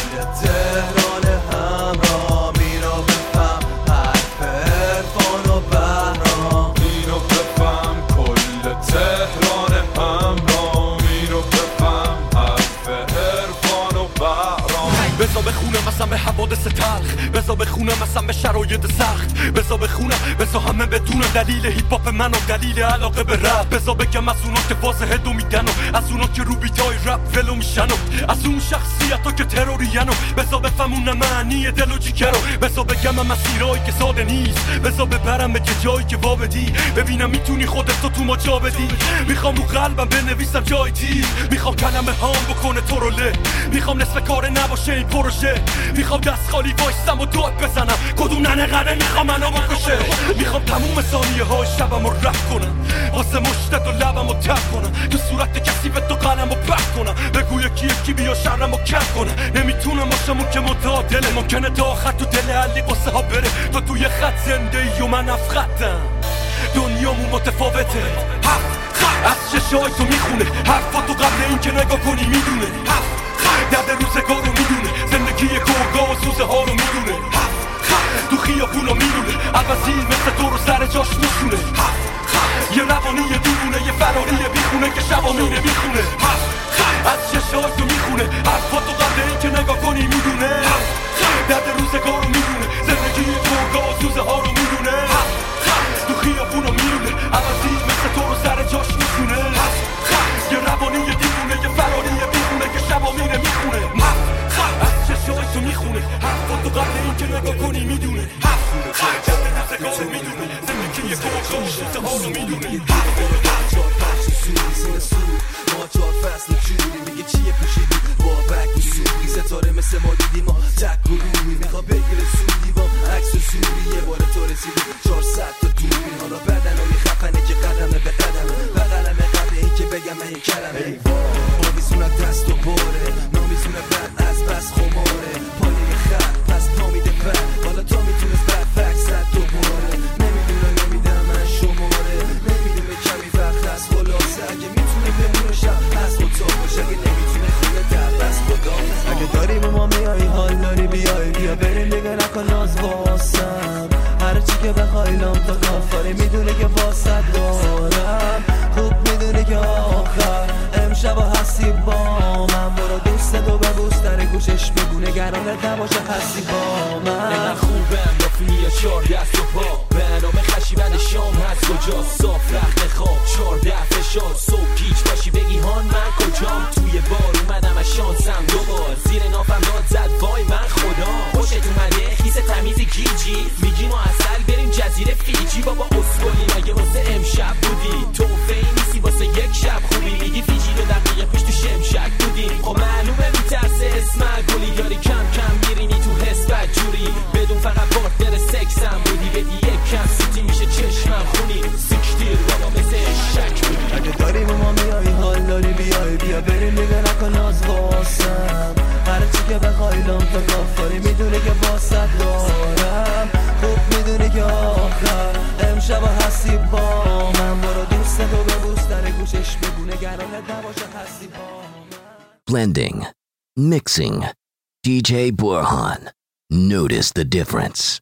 تهران همراه، اینو بفهم حرف عرفان و بهرام، اینو بفهم کل تهران همراه، اینو بفهم حرف عرفان و بهرام. بزا بخونم اصلا به حوادث تلخ، بزا بخونم اصلا به شرایط سخت، بزا بخونم بزا همه بدون دلیل هیپ هاپ من و دلیل علاقه به رپ، بزا بگم از اونا که واضحه دو میدن و از اونا که رو بیتای رپ ولو میشن و از اون شخصیت ها که ترورین و بزا بفهمونم معنی دل و جیگر و بزا بگم مسیرهایی که ساده نیست، بزا ببرم به جایی که وابدی، ببینم میتونی خودت تو ما جا بدی. میخوام رو قلبم بنویسم جای تیر، میخوام کلمه هام بکنه تو رو له، میخوام نصف کار نباشه این پروژه، میخوام دست خالی وایستم و داد بزنم کدوم ننقره میخوام منو بکشه، میخوام تموم ثانیه های شبم رو رفت کنم واسه مشتت و لبم رو تف کنم، تو صورت کسی به تو قلم رو پف کنم، بگو یکی بیا شرم رو کف کنم، نمیتونم باشم که متعادله، ممکنه تا آخر تو دل علی قصه ها بره، تو توی خط زنده ای و من افخطم، دنیامون متفاوته، از چشای تو میخونه حرفاتو قبل این که نگاه کنی میدونه، درد روزگار رو میدونه، زندگی گرگا و سوزه ها رو میدونه، تو خیابونا میدونه عوضی مثل تو رو سر جاش میشونه، یه روانی یه دونه یه فراری بیخونه که شبا مینه میخونه، از چشای تو میخونه حرفاتو قبل این که نگاه کنی میدونه، درد روزگار رو میدونه، سوزه ها رو میدونه تو خیابونو میدونه عوضی مثل تو رو سر جاش میشونه یه روانی یه دیوونه یه فراری یه بیخونه که شبا میره میخونه از چشماش تو میخونه حرفا تو قبل این که نگاه کنی میدونه جد نزگاه رو میدونه زندگی یه گوگاه سوزه ها رو میدونه ما 4 فصل جوری میگه چیه پوشیدی با بک و سوری ستاره مثل ما دیدی ما تک و روی میخوا بگیره سودی با عکس و سوری یه بار تو رسیدی 400 تا دوربین حالا بدنهای خفنه که قدمه به قدمه بغلمه قبل این که بگم من این کلمه آویزونت دست و باره نامیزونه بد از بس خماره پایه خط پس پا میده بد حالا تا میتونست بد فک زد دوباره نمیدونه نمیدم من شماره نمیدونه کمی وقت از خلاصه اگه میتونه بمونه شب از خود تا باشه اگه نمیتونه خونه در بس خدا اگه داری با ما میایی حال داری بیای بیا بریم دیگه نکن ناز واسم هر چی که بخوای لام تا کافاری میدونه که واسد دارم خوب میدونه که آخر امشب هستی با من برو دوستتو ببوس در گوشش بگو نگرانت نباشه هستی با من نه خوبم با فیلی 4 دست و پا به نام خشیبند شام هست کجا صاف رخت خواب 14 فشار صبح گیج باشی بگی هان من کجام توی بار اومدم از شانسم دوبار زیر نافم داد زد وای من خدا خوشت اومده خیس تمیز گیجی میگی ما اصل بریم جزیره فیجی بابا اسکولی مگه واسه امشب بودی توفهی نیستی واسه یک شب خوبی میگی فیجی رو دقیقه پیش تو شمشک بودی خب معلومه میترسه اسمک گلی داری کم کم میرینی تو حس بدجوری بدون فقط پارتنر سکسم بودی بدی یک کم سوتی میشه چشمم خونی سیکتیر بابا مثل شک بودی اگه داری با ما میایی حال داری بیای بیا بریم دیگه نکن ناز واسم هر چی که بخوای لام تا کافاری میدونه که واسد دارم خوب میدونه که آخر امشب هستی با من برو دوستتو ببوس در گوشش بگو نگرانت نباشه هستی با من Blending, mixing, DJ Borhan. Notice the difference.